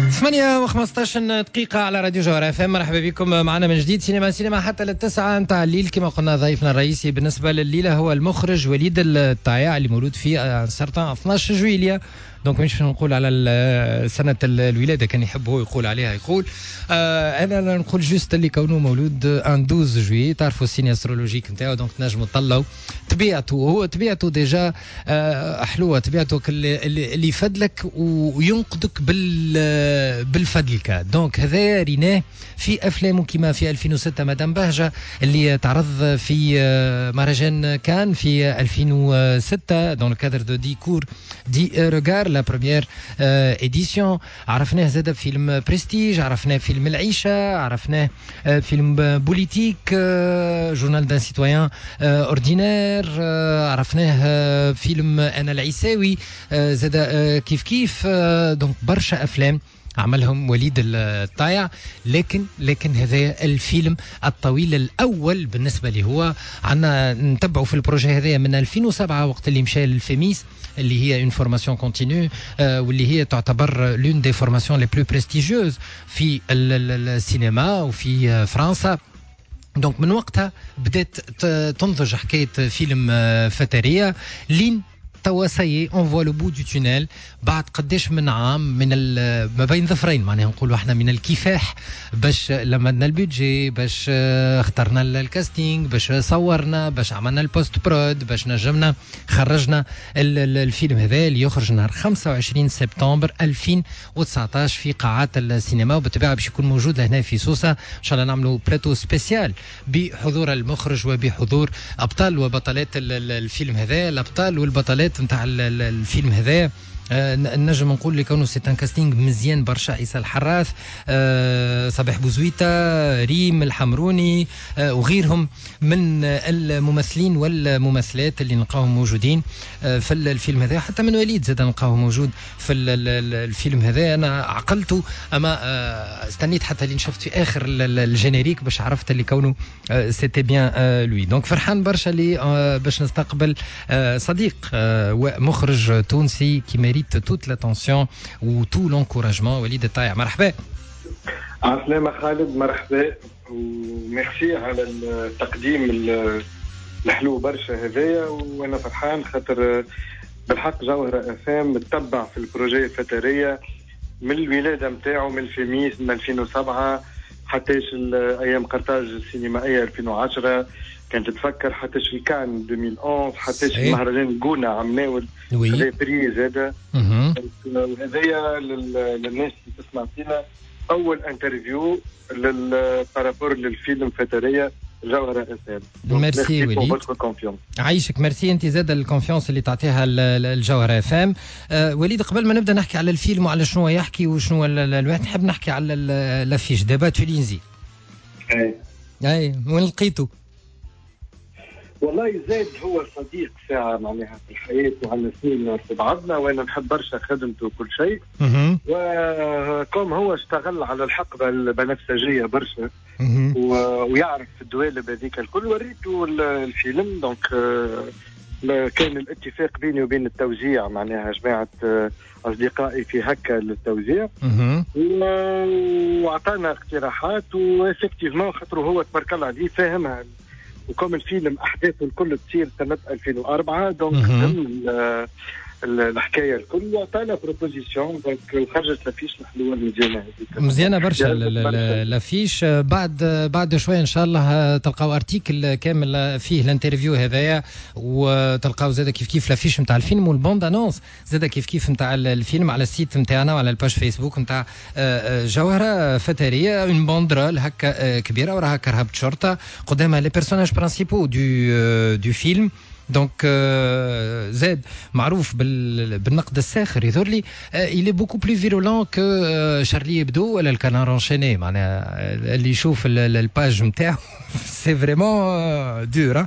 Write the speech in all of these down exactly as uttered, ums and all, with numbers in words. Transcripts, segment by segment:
ثمانية وخمسة عشر دقيقة على راديو جوهرة اف ام. مرحبا بكم معنا من جديد. سينما سينما حتى للتسعة نتاع الليل. كما قلنا ضيفنا الرئيسي بالنسبة لليلة هو المخرج وليد الطايع اللي مولود في سرطان اثناش جويلية. دونك مش نقول على سنة الولادة، كان يحب هو يقول عليها يقول آه أنا نقول جوست اللي كونه مولود ان اثناشر جويي. تعرفوا السيني استرولوجيك نتاعو، دونك نجموا تطلعوا طبيعته. هو طبيعته ديجا آه حلوة، طبيعته اللي, اللي يفدلك وينقذك بال بالفدلكة. دونك هذا ريناه في أفلامه كما في ألفين وستة مدام بهجة اللي تعرض في مهرجان كان في ألفين وستة دون كادر دو دي كور دي ريغار لا بروميير اديسيون. عرفناه زاد فيلم بريستيج، عرفناه فيلم العيشة، عرفناه فيلم بوليتيك جورنال دان سيتويان اوردينير، عرفناه فيلم انا العيساوي زاد كيف كيف. دونك برشا افلام عملهم وليد الطايع. لكن لكن هذا الفيلم الطويل الاول بالنسبه لي هو عنا نتبعه في البروجي هذا من ألفين وسبعة وقت اللي مشى للفيميس اللي هي اون فورماسيون كونتينيو واللي هي تعتبر لون دي فورماسيون لي بلو بريستيجيوز في السينما وفي فرنسا. دونك من وقتها بدات تنضج حكايه فيلم فتريه لين توا سي اون فوا لو بو دو تونيل بعد قداش من عام من ما بين ظفرين، معناها نقولوا احنا من الكفاح باش لمدنا البيدجي، باش اخترنا الكاستينغ، باش صورنا، باش عملنا البوست برود، باش نجمنا خرجنا الفيلم هذا اللي يخرج نهار خمسة وعشرين سبتمبر ألفين وتسعطاش في قاعات السينما. وبالطبيعه باش يكون موجود هنا في سوسه ان شاء الله نعملوا بلاتو سبيسيال بحضور المخرج وبحضور ابطال وبطلات الفيلم هذا، الابطال والبطلات نتاع الفيلم هذا. آه نجم نقول لك انه سي ان كاستينغ مزيان برشا. عيسى الحراث، آه صباح بوزويته، ريم الحمروني، آه وغيرهم من الممثلين والممثلات اللي نلقاهم موجودين آه في الفيلم هذا. حتى من وليد زاد نلقاوه موجود في الفيلم هذا. انا عقلته اما آه استنيت حتى اللي شفت في اخر الجينيريك باش عرفت اللي كونه آه سيتي بيان آه لوي. دونك فرحان برشا اللي آه باش نستقبل آه صديق آه ومخرج تونسي كي ميريت toute l'attention ou tout l'encouragement. وليد الطايع مرحبا. عسلامة خالد، مرحبا وميرسي على التقديم الحلو برشا هذايا. وانا فرحان خاطر بالحق جوهرة افام متبع في البروجي الفترية من الولادة متاعه من الفيميس من ألفين وسبعة حتىش ايام قرطاج السينمائية ألفين وعشرة كانت تفكر حتىش في كان ألفين وأحد عشر حتىش المهرجان جونا عمناول هذا بري زاده. وهذايا للناس اللي تسمع فينا اول انترفيو للبارابور للفيلم فترية جوهرة اسام. ميرسي وليد، عايشك. ميرسي انت زاد الكونفيونس اللي تعطيها الجوهرة افام. أه وليد قبل ما نبدا نحكي على الفيلم وعلى شنو يحكي وشنو الواحد نحب نحكي على الافيش دابا تولينزي. اي اي وين لقيته؟ والله زاد هو صديق ساعة معناها في الحياة وعلى سنين نعرف بعضنا وانا نحب برشا خدمته وكل شيء. وكم هو اشتغل على الحقبة البنفسجية برشا ويعرف في الدوالب هذيك الكل وريته الفيلم. دونك كان الاتفاق بيني وبين التوزيع معناها جماعة أصدقائي في هكا للتوزيع وعطانا اقتراحات وإفكتيفمون خاطر هو تبارك الله عليه فاهمها. وكم الفيلم أحداثه الكل تصير سنة ألفين وأربعة دونك فهم الحكايه الكل وعطانا بروبوزيسيون. دونك خرجت لافيش الحلوه المزيانه هذيك مزيانه برشا لافيش. بعد بعد شويه ان شاء الله تلقاو ارتيكل كامل فيه الانترفيو هذايا وتلقاو زاد كيف كيف لافيش نتاع الفيلم والبوند انونس زاد كيف كيف نتاع الفيلم على السيت نتاعنا وعلى الباج فيسبوك نتاع جوهره فتريه. اون باندرول هكا كبيره وراها كرهبه شرطه قدامها لي بيرسوناج برينسيبو دو دو فيلم. دونك زاد معروف بالنقد الساخر يظهر لي il est beaucoup plus virulent que شارلي إبدو ولا الكنار انشيني. معناها اللي يشوف الباج نتاعو سي فريمون دور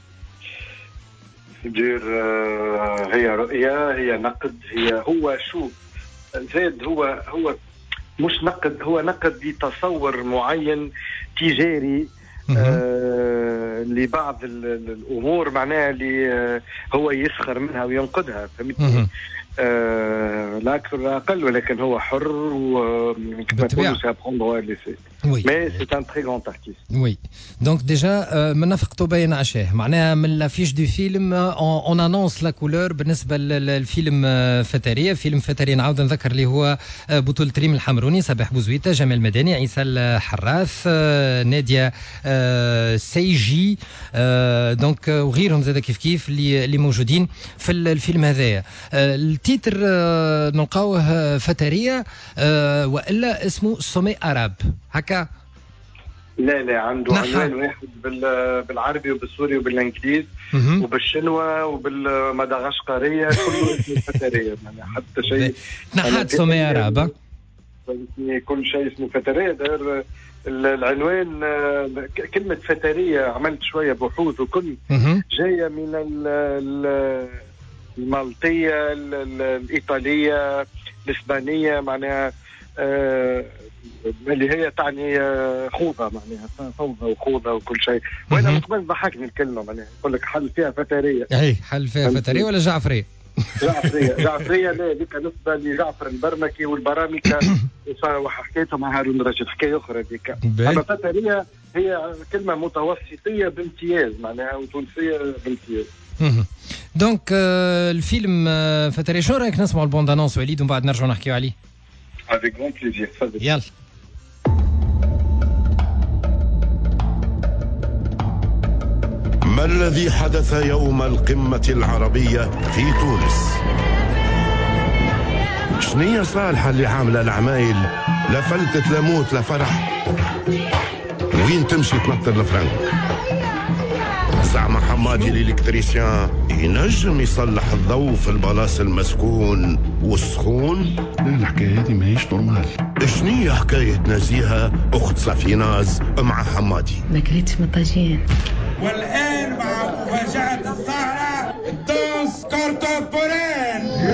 دور. هي رؤية، هي نقد، هي هو شو زاد هو هو مش نقد، هو نقد لتصور معين تجاري لبعض الامور معناها اللي آه هو يسخر منها وينقدها فهمتني. آه لا اكثر ولا اقل ولكن هو حر وكما نقولوا سابخوندو ليسي مي سي ان تري غران ارتيست. وي دونك ديجا من نفقته باين عشاه معناها من لافيش دو فيلم اون انونس لا كولور بالنسبه للفيلم فتريه. فيلم فتريه نعاود نذكر اللي هو بطوله ريم الحمروني، صباح بوزويته، جمال مدني، عيسى الحراث، ناديه سيجي، دونك وغيرهم زاد كيف كيف اللي اللي موجودين في الفيلم هذايا. التيتر نلقاوه فتريه والا اسمه سومي عرب هكا. لا لا عنده عنوان واحد بالعربي وبالسوري وبالانجليزي وبالشنوى وبالمدغشقريه كله اسمه فتريه يعني حتى شيء نحات سومي عرب كل شيء اسمه فتريه. داير العنوان كلمه فتريه عملت شويه بحوث وكل جايه من المالطيه الايطاليه الاسبانيه معناها آه اللي هي تعني خوضه معناها فوضى وخوضه وكل شيء. وانا من قبل ضحكني الكلمه معناها يقول لك حل فيها فتريه. اي حل فيها فتريه ولا جعفريه؟ جعفريه جعفريه لا ذيك نسبه لجعفر البرمكي والبرامكه وحكيتها مع هارون رشيد حكايه اخرى ذيك. اما فتريه هي كلمه متوسطيه بامتياز معناها وتونسيه بامتياز. دونك الفيلم فتريه شو رايك نسمعوا البوند انونس وليد ومن بعد نرجعوا نحكيوا عليه؟ avec grand plaisir. يلا. ما الذي حدث يوم القمة العربية في تونس؟ شنية صالحة اللي عاملة العمايل لا فلتت لا موت لا فرح؟ وين تمشي تنطر الفرنك؟ زعما حمادي الالكتريسيان ينجم يصلح الضوء في البلاص المسكون والسخون؟ لا الحكايه هذه ماهيش نورمال. شنية حكايه نزيهه اخت صفيناز مع حمادي؟ ما كرهتش من الطاجين. والان مع مفاجاه السهره دانس كونتمبورين.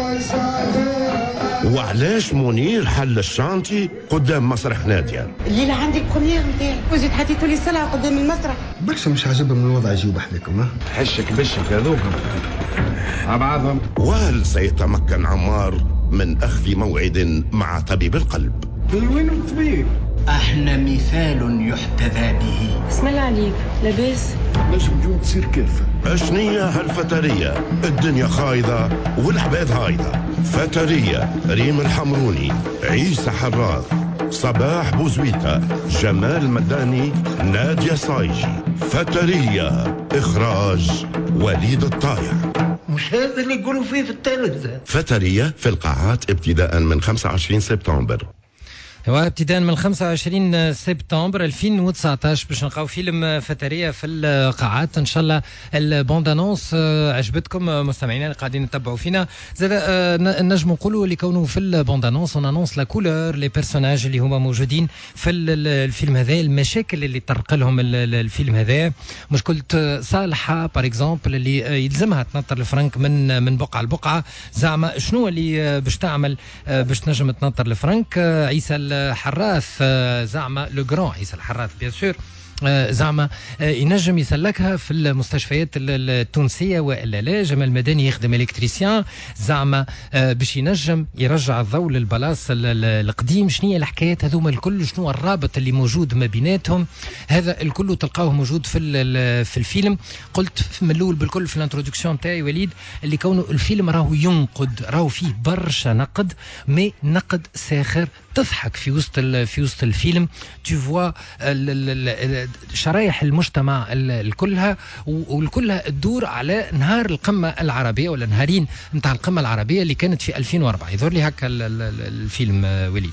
وعلاش منير حل الشانتي قدام مسرح نادية؟ الليله عندي البروميير نتاعي وجيت حطيتوا لي السلعه قدام المسرح. برشا مش عاجبهم الوضع يجيو بحدكم. ها حشك بشك هذوكم مع بعضهم. وهل سيتمكن عمار من اخذ موعد مع طبيب القلب؟ وين الطبيب؟ احنا مثال يحتذى به. بسم الله عليك لاباس؟ نجم اليوم تصير كارثه. اشنية هالفترية الدنيا خايضة والحباب هايضة. فترية ريم الحمروني، عيسى حراث، صباح بوزويتة، جمال مداني، نادية صايجي. فترية اخراج وليد الطايع. مش هذا اللي يقولوا فيه في التلفزة. فترية في القاعات ابتداء من خمسة وعشرين سبتمبر. هو ابتداء من خمسة وعشرين سبتمبر ألفين وتسعطاش باش نلقاو فيلم فتريه في القاعات. ان شاء الله البوند انونس عجبتكم مستمعينا اللي قاعدين يتبعوا فينا. زاد نجم نقولوا اللي كونوا في البوند انونس اون انونس لا كولور لي بيرسوناج اللي هما موجودين في الفيلم هذا، المشاكل اللي طرق لهم الفيلم هذا. مش قلت صالحه بار اكزومبل اللي يلزمها تنطر الفرنك من من بقعه لبقعه، زعما شنو اللي باش تعمل باش تنجم تنطر الفرنك. عيسى الحراث زعما لو غران عيسى الحراث بيان سور زعما ينجم يسلكها في المستشفيات التونسيه والا لا. جمال مدني يخدم الكتريسيان زعما باش ينجم يرجع الضوء للبلاص القديم. شنو هي الحكايات هذوما الكل؟ شنو الرابط اللي موجود ما بيناتهم؟ هذا الكل تلقاوه موجود في في الفيلم. قلت من الاول بالكل في الانترودكسيون تاعي وليد اللي كونه الفيلم راهو ينقد، راهو فيه برشا نقد، مي نقد ساخر. تضحك في وسط في وسط الفيلم. تو فوا شرايح المجتمع الكلها والكلها تدور على نهار القمه العربيه ولا نهارين نتاع القمه العربيه اللي كانت في ألفين وأربعة. يظهر لي هكا الفيلم وليد.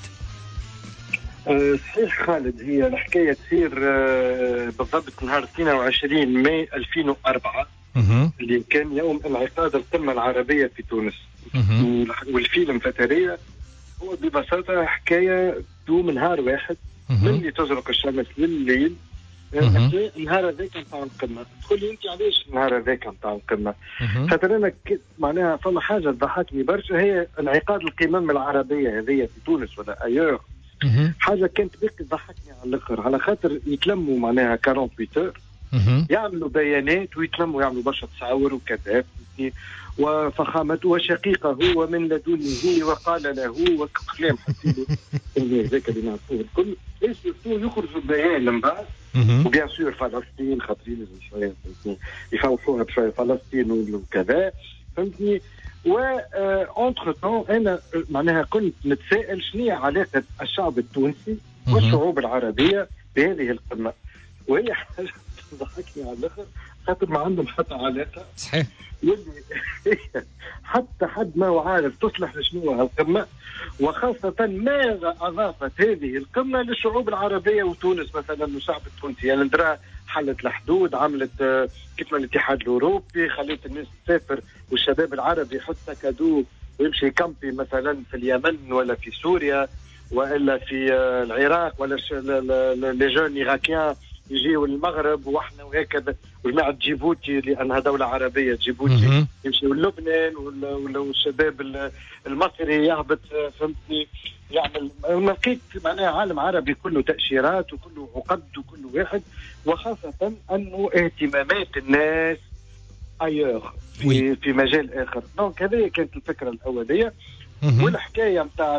صحيح خالد، هي الحكايه تصير بالضبط نهار اثنين وعشرين ماي ألفين وأربعة اللي كان يوم انعقاد القمه العربيه في تونس. والفيلم فتريه هو ببساطه حكايه دوم نهار واحد من اللي تزرق الشمس لليل. النهار هذاك نتاع القمه. تقول لي انت علاش النهار هذاك نتاع القمه؟ خاطر انا معناها فما حاجه تضحكني برشا، هي انعقاد القمم العربيه هذه في تونس ولا ايور. حاجه كانت بك تضحكني على الاخر، على خاطر يتلموا معناها أربعة وأربعين اور يعملوا بيانات ويتلموا يعملوا برشا تصاور وكذا، وفخامته وشقيقه ومن لدنه وقال له وكلام حسيله هذاك اللي نعرفوه الكل. يخرجوا بيان من بعد، وبيان سور فلسطين خاطرين شويه يفوحوها بشويه فلسطين وكذا، فهمتني. و اونتر تون انا معناها كنت نتساءل شنو علاقه الشعب التونسي والشعوب العربيه بهذه القمه، وهي حاجه تضحكني على الاخر خاطر ما عندهم حتى علاقه. صحيح. واللي حتى حد ما هو عارف تصلح لشنو هالقمه، وخاصه ماذا اضافت هذه القمه للشعوب العربيه وتونس مثلا والشعب التونسي. يعني درا حلت الحدود، عملت كيف ما الاتحاد الاوروبي، خليت الناس تسافر والشباب العربي يحط كادو ويمشي كامبي مثلا في اليمن ولا في سوريا والا في العراق، ولا لي جون ايراكيان يجيوا المغرب واحنا وهكذا، وجماعه جيبوتي لانها دوله عربيه جيبوتي يمشيوا لبنان، ولا والشباب المصري يهبط فهمتني يعمل. لقيت معناها عالم عربي كله تاشيرات وكله عقد وكله واحد، وخاصه انه اهتمامات الناس ايوه في في مجال اخر. دونك هذه كانت الفكره الاوليه. والحكايه نتاع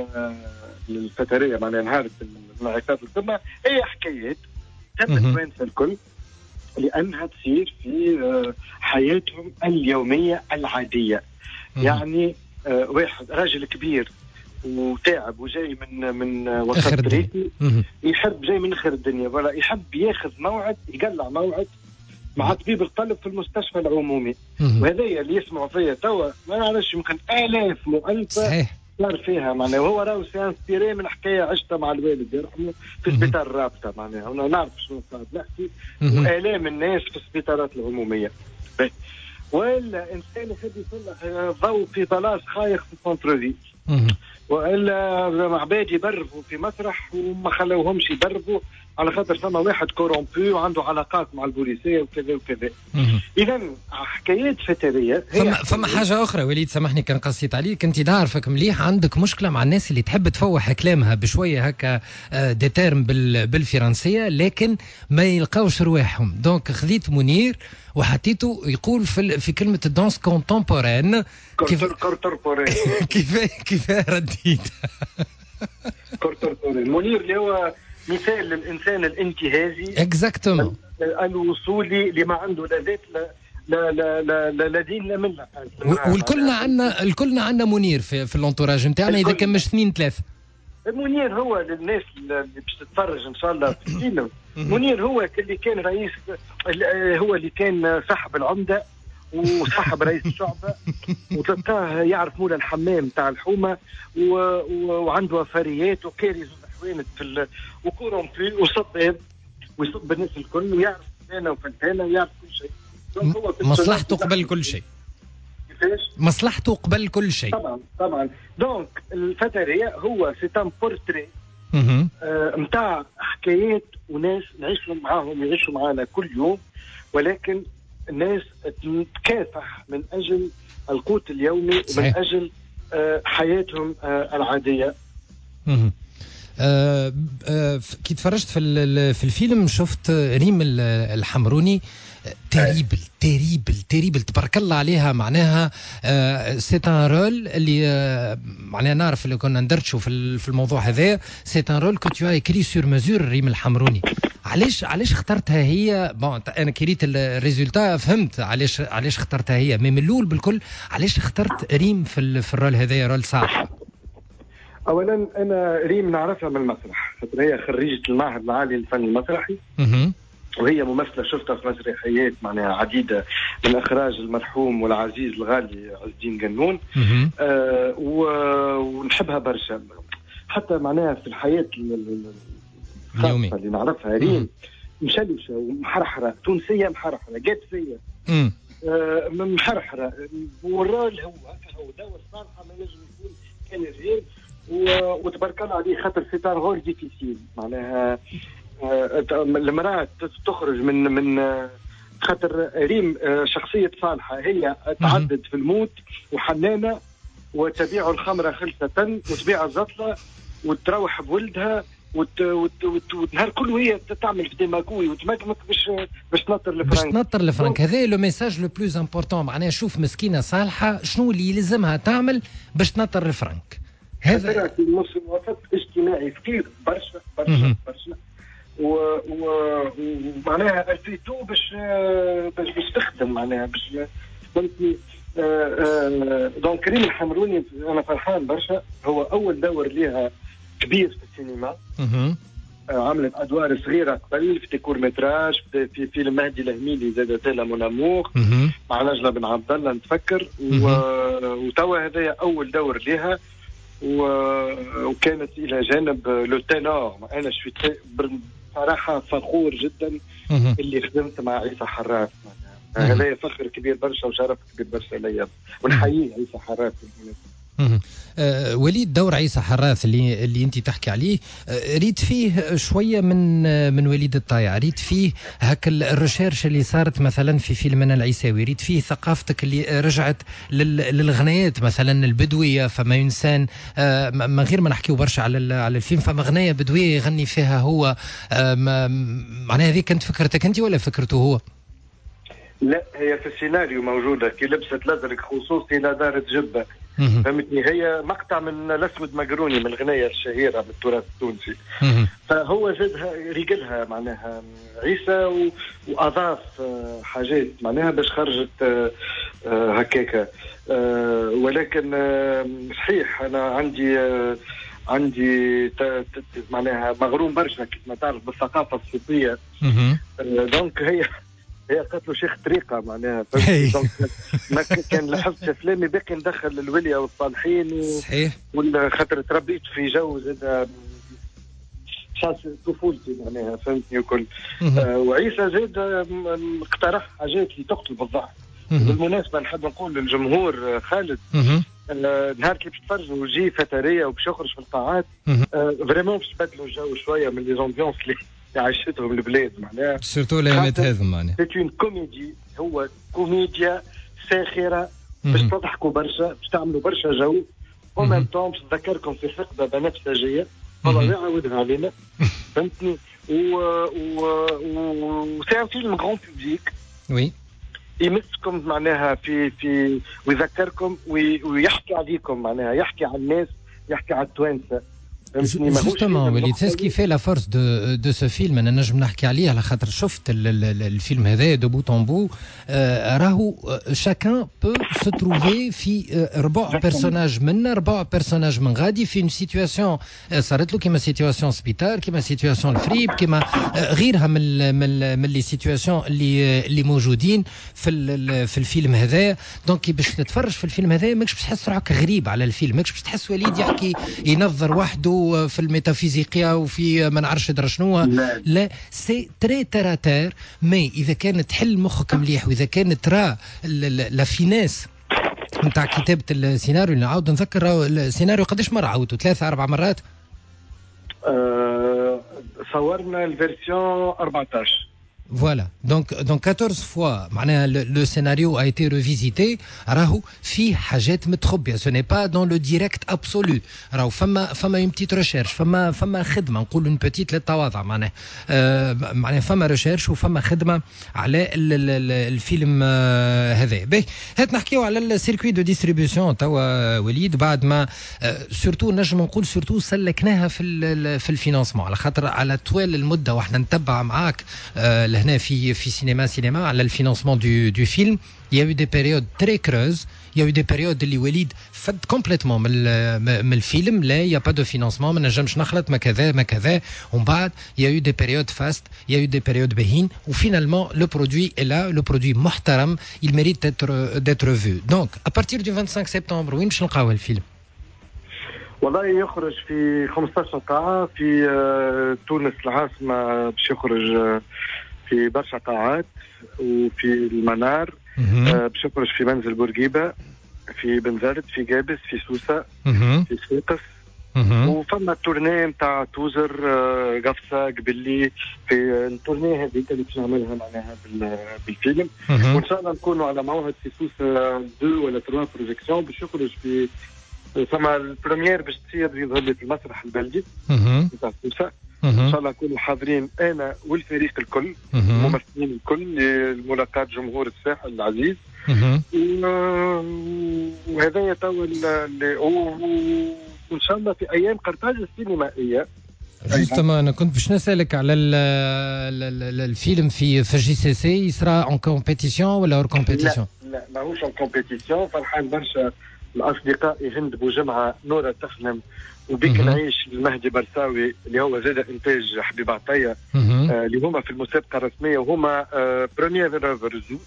الفتريه معناها نهار انعقاد القمه هي حكايات تم التوانسه الكل لانها تصير في حياتهم اليوميه العاديه. يعني واحد راجل كبير وتعب وجاي من من وسط ريتي، يحب جاي من اخر الدنيا ولا يحب ياخذ موعد يقلع موعد مع طبيب القلب في المستشفى العمومي. وهذا اللي يسمعوا فيا توا ما نعرفش يمكن آلاف مؤلفة صار فيها معناها، وهو راهو سانسبيري من حكاية عشتها مع الوالد يرحمه في سبيطار الرابطة معناها، أنا نعرف شنو صار نحكي وآلام الناس في السبيطارات العمومية. وإلا إنسان يحب يصلح ضوء في بلاص خايخ في السنترفيل، والا عباد يبرفوا في مسرح وما خلوهمش يبرفوا على خاطر فما واحد كورومبي وعنده علاقات مع البوليسيه وكذا وكذا. اذا حكايات فتريه. فما فما حاجه اخرى وليد سامحني كان قصيت عليك، انت نعرفك مليح عندك مشكله مع الناس اللي تحب تفوح كلامها بشويه هكا دي تيرم بالفرنسيه لكن ما يلقاوش رواحهم. دونك خذيت منير وحطيته يقول في في كلمه الدانس كونتمبورين كيف كيف كيف رديت كونتمبورين. منير اللي هو مثال للانسان الانتهازي اكزاكتومون الوصولي اللي ما عنده لا ذات لا لا لا لا لا, لا دين لا مله. والكلنا عندنا الكلنا عندنا منير في في الانتوراج نتاعنا اذا كان مش اثنين ثلاثه. منير هو للناس اللي باش تتفرج ان شاء الله في الفيلم، منير هو اللي كان رئيس، هو اللي كان صاحب العمده وصاحب رئيس الشعبه وتلقاه يعرف مولا الحمام تاع الحومه وعنده وفريات وكاري زوز حوانت في وكورمبي وصطاب ويصب الناس الكل ويعرف فلانه وفلانه ويعرف كل شيء. مصلحته قبل كل شيء. كيفاش؟ مصلحته قبل كل شيء. طبعا طبعا. دونك الفترية هو سيتام بورتري نتاع آه حكايات وناس نعيشوا معاهم يعيشوا معانا كل يوم، ولكن الناس تكافح من اجل القوت اليومي ومن اجل آه حياتهم آه العاديه. اها آه آه كي تفرجت في في الفيلم شفت ريم الحمروني تيريبل تيريبل تيريبل تبارك الله عليها. معناها آه سي ان رول اللي آه معناها نعرف اللي كنا ندرتشوا في في الموضوع هذا. سي ان رول كو تو ايكري سور مزور ريم الحمروني. علاش علاش اخترتها هي؟ بون انا كريت الريزولتا فهمت علاش علاش اخترتها هي، مي من الاول بالكل علاش اخترت ريم في في الرول هذايا رول صالحه؟ اولا انا ريم نعرفها من المسرح، خاطر هي خريجه المعهد العالي للفن المسرحي. اها وهي ممثله شفتها في مسرحيات معناها عديده من اخراج المرحوم والعزيز الغالي عز الدين قنون. آه ونحبها برشا حتى معناها في الحياه الخاصه اللي نعرفها. ريم مشلوشه ومحرحره، تونسيه محرحره قادسيه آه محرحره، والرول هو هكا هو دور صالحه ما ينجم يكون كان ريم. وتبارك الله عليه خاطر سي ان رول ديفيسيل معناها المرأة تخرج من من خاطر ريم شخصية صالحة هي تعدد في الموت وحنانة وتبيع الخمرة خلسة وتبيع الزطلة وتروح بولدها وت... وت... وت... والنهار كله هي تعمل في ديماغوي وتماكمك باش باش تنطر الفرنك باش تنطر الفرنك. هذا لو ميساج لو بلوز امبورطون. معناها شوف مسكينه صالحه شنو اللي يلزمها تعمل باش تنطر الفرنك. هذا في وسط اجتماعي كثير برشا برشا برشا ومعناها الفيتو باش باش باش تخدم معناها باش فهمتني. دونك كريم الحمروني انا فرحان برشا. هو اول دور ليها كبير في السينما. عملت ادوار صغيره قبل في كور متراج في فيلم مهدي الهميدي زاد تالا مون امور مع نجله بن عبد الله نتفكر. وتوا هذايا اول دور ليها وكانت الى جانب لو تينور. انا شوي صراحه فخور جدا اللي خدمت مع عيسى حراس. هذا فخر كبير برشا وشرف كبير برشا ليا ونحييه عيسى حراس. أه وليد دور عيسى حراث اللي اللي انت تحكي عليه أه ريت فيه شويه من من وليد الطايع. ريت فيه هاك الريشيرش اللي صارت مثلا في فيلمنا العيساوي. ريت فيه ثقافتك اللي رجعت للغنايات مثلا البدويه. فما انسان أه من غير ما نحكيو برشا على على الفيلم فما غنايه بدويه يغني فيها هو. أه معناها هذه كانت فكرتك انت ولا فكرته هو؟ لا هي في السيناريو موجوده كي لبست لازرق خصوصي لا دارت جبه. فهمتني. هي مقطع من الاسود مقروني من الغنية الشهيرة بالتراث التونسي. فهو زادها رجلها معناها عيسى واضاف حاجات معناها باش خرجت هكاكا. ولكن صحيح انا عندي عندي معناها مغروم برشا كما تعرف بالثقافة الصوفية. دونك هي هي قالت له شيخ طريقه معناها. ما كان لاحظت افلامي باقي ندخل الوليه والصالحين و... صحيح. ولا خاطر تربيت في جو زاد خاص طفولتي معناها فهمتني وكل. آه وعيسى زاد اقترح حاجات اللي تقتل بالضعف. بالمناسبه نحب نقول للجمهور خالد آه نهار كي باش تفرجوا وجي فتريه وباش يخرج في القاعات آه فريمون باش تبدلوا الجو شويه من لي زامبيونس اللي عاشتهم البلاد معناها. سيرتو الايامات هذه معناها. سيت اون كوميدي. هو كوميديا ساخره باش تضحكوا برشا باش تعملوا برشا جو ومن طون باش تذكركم في حقبه بنفسجيه والله يعاودها علينا فهمتني. و و سي ان فيلم غران بوبليك. وي يمسكم معناها في في ويذكركم ويحكي عليكم معناها يحكي على الناس يحكي على التوانسه. Justement, Walid, c'est ce qui fait la force de, de ce film. أنا نجم نحكي عليه على خاطر شفت الفيلم هذا de bout en bout. راهو chacun peut se trouver في ربع بيرسوناج منا ربع بيرسوناج من غادي في une situation صارت له كيما situation سبيطار كيما situation الفريب كيما غيرها من من من لي situation اللي اللي موجودين في في الفيلم هذا. دونك باش تتفرج في الفيلم هذا ماكش باش تحس روحك غريب على الفيلم. ماكش باش تحس وليد يحكي ينظر وحده في الميتافيزيقيا وفي ما نعرفش درا شنو. لا, لا سي تري تراتير. مي اذا كانت تحل مخك مليح واذا كانت ترى لا فيناس نتاع كتابه السيناريو. نعاود نذكر السيناريو قداش مره عاودته ثلاثه اربع مرات. أه صورنا الفيرسيون أربعطاش. Voilà, donc donc quatorze fois معناها le scénario a été revisité. راهو فيه حاجات متخبيه. ce n'est pas dans le direct absolu. راهو فما فما une petite recherche فما فما خدمه نقول une petite للتواضع معناها آه معناها فما ريشيرش وفما خدمه على الفيلم آه هذا. باهي هات نحكيو على السيركوي دو ديستريبيوشن توا وليد بعد ما آه سورتو نجم نقول سورتو سلكناها في في الفينانسمون على خاطر على طوال المده واحنا نتبع معاك آه هنا في في سينما سينما على الفينانسمون دو دو فيلم. Il y a eu des périodes très creuses. Il y a eu des périodes اللي وليد فد كومبليتمون من من الفيلم. لا il y a pas de financement ما نجمش نخلط ما كذا ما كذا. ومن بعد il y a eu des périodes fastes. Il y a eu des périodes باهين وفينالمون le produit est là. le produit محترم. il mérite d'être d'être vu. donc à partir du vingt-cinq septembre وين باش نلقاو الفيلم؟ والله يخرج في خمسطاش قاعه في تونس العاصمه باش يخرج في برشا قاعات وفي المنار باش يخرج في منزل بورقيبه في بنزرت في جابس في سوسه في صفاقس وفما التورنيه نتاع توزر قفصه قبلي في التورنيه هذيك اللي باش نعملها معناها بالفيلم. وان شاء الله نكونوا على موعد في سوسه دو ولا ثلاثة بروجيكسيون باش يخرج في فما البريمير باش تصير يظهر لي في المسرح البلدي نتاع سوسه ان شاء الله نكونوا حاضرين انا والفريق الكل، الممثلين الكل، لملاقاة جمهور الساحل العزيز. وهذا تو وان شاء الله في ايام قرطاج السينمائيه. جوستومون انا كنت باش نسالك على ال ال ال الفيلم في في جي سي سي، يسرى اون كومبيتيسيون ولا اور كومبيتيسيون؟ لا لا ماهوش اون كومبيتيسيون. فرحان برشا الاصدقاء هند بوجمعه، نوره تخنم، وبيك نعيش المهدي برساوي اللي هو زاد انتاج حبيب عطيه، آه اللي هما في المسابقه الرسميه وهما آه بريمير ريفرزو.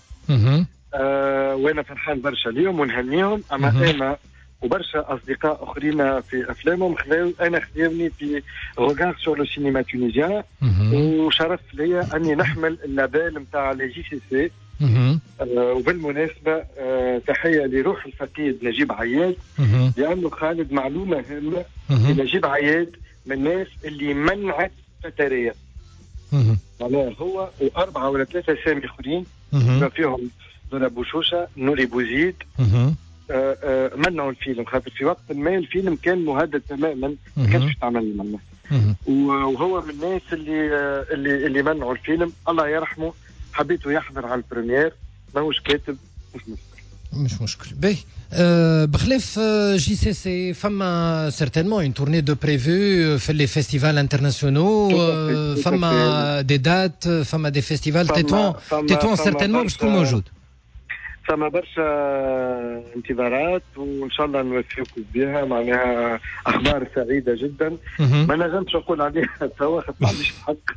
آه وانا فرحان برشا اليوم ونهنيهم. اما انا وبرشا اصدقاء اخرين في افلامهم خذاو، انا خذاوني في روغار سور لو سينما تونيزيان، وشرف ليا اني نحمل اللابيل نتاع لي جي سي سي. آه وبالمناسبه آه تحيه لروح الفقيد نجيب عياد، لانه خالد معلومه هامه، نجيب عياد من الناس اللي منعت فتريه. معناها هو واربعه ولا ثلاثه سامي اخرين فيهم دورا بوشوشه، نوري بوزيد، آه آه منعوا الفيلم، خاطر في وقت ما الفيلم كان مهدد تماما، ما كانش يتعمل منه. وهو من الناس اللي آه اللي اللي منعوا الفيلم. الله يرحمه، حبيته يحضر على البريمير، ماهوش كاتب، مش مشكل مش مشكل. باهي أه بخلاف جي سي سي فما سيرتينمون اون تورني دو بريفو في لي فيستيفال انترناسيونو، فما دي دات، فما دي فيستيفال تيتوان تيتوان سيرتينمون باش تكون موجود. فما برشا انتظارات وان شاء الله نوفقكم بها. معناها اخبار سعيده جدا، ما نجمش نقول عليها توا خاطر ما عنديش الحق،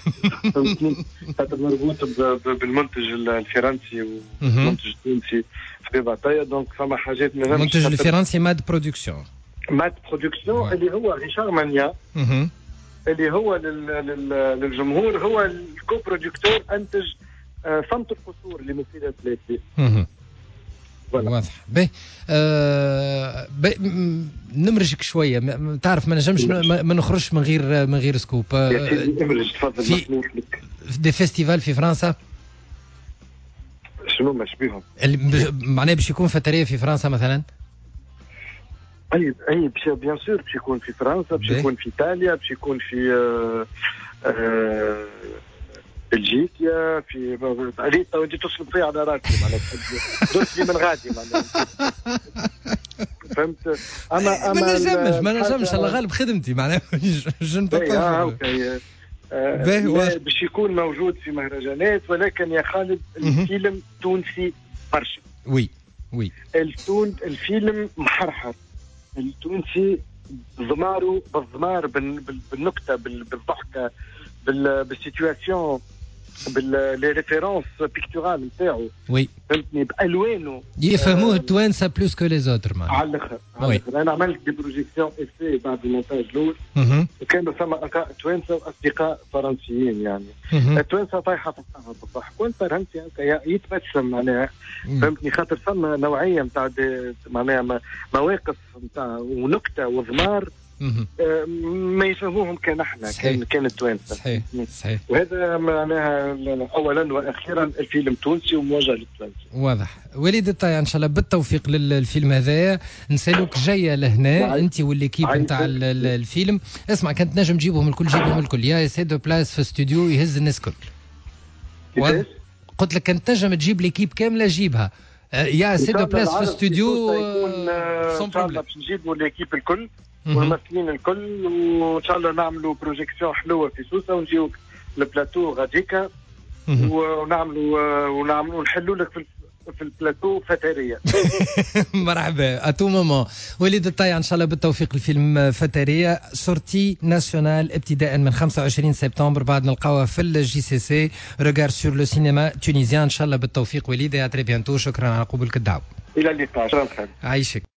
خاطر مربوط بالمنتج الفرنسي والمنتج التونسي حبيب عطيه. دونك فما حاجات ما نجمش. المنتج الفرنسي ماد برودكسيون، ماد برودكسيون اللي هو ريشار مانيا، اللي هو للجمهور هو الكو برودكتور، انتج صمت القصور اللي مثيرة ثلاثة. واضح. باهي آه نمرجك شويه، تعرف ما نجمش ما نخرجش من غير من غير سكوب. يا سيدي امرج تفضل، مسموح لك. دي فيستيفال في فرنسا شنو مش بيهم؟ معناه باش يكون فتريه في فرنسا مثلا؟ اي اي بيان سور باش يكون في فرنسا، باش يكون في ايطاليا، باش يكون في آه آه بلجيكا، في ريت تو انت تصل فيها على راسي، معناها درت لي من غادي معناها. فهمت؟ اما اما ما نجمش ما نجمش الله غالب خدمتي معناها جو نبا با. باش يكون موجود في مهرجانات، ولكن يا خالد الفيلم تونسي برشا. وي وي التون الفيلم محرحر، التونسي ضماره بالضمار، بالنكته، بالضحكه، بالسيتواسيون، باللي ريفيرونس بيكتورال نتاعو. وي فهمتني، بالوانه يفهموه التوانسه بلوس كو لي زوتر معناها. على الاخر على الاخر. انا عملت دي بروجيكسيون اسي بعد المونتاج الاول، وكانوا ثم اصدقاء توانسه واصدقاء فرنسيين. يعني التوانسه طايحه في القهوه بالضحك، وانت فرنسي هكا يتبسم معناها. فهمتني، خاطر ثم نوعيه نتاع معناها مواقف نتاع ونكته وضمار ما يفهموهم كان احنا، كان كان التوانسه. صحيح صحيح. وهذا معناها اولا واخيرا الفيلم تونسي وموجه للتوانسه. واضح. وليد الطايع ان شاء الله بالتوفيق للفيلم هذايا. نسالوك جايه لهنا انت والليكيب نتاع الفيلم. اسمع، كانت نجم تجيبهم الكل، جيبهم الكل، يا سي دو بلاس في استوديو يهز الناس الكل. قلت لك كانت نجم تجيب ليكيب كامله جيبها، يا سي دو بلاس في استوديو. ان شاء الله باش نجيبوا ليكيب الكل والممثلين الكل، وان شاء الله نعملوا بروجيكسيون حلوه في سوسه، ونجيو البلاتو غاديكا، ونعملوا ونعملوا نحلوا لك في في البلاتو فتريه. مرحبا اتو مومون. وليد الطايع ان شاء الله بالتوفيق. الفيلم فتريه سورتي ناسيونال ابتداء من خمسة وعشرين سبتمبر، بعد نلقاوها في الجي سي سي روغار سور لو سينما تونيزيان. ان شاء الله بالتوفيق وليد، يا تري بيانتو. شكرا على قبولك الدعوه. الى اللقاء. شكرا. عايشك.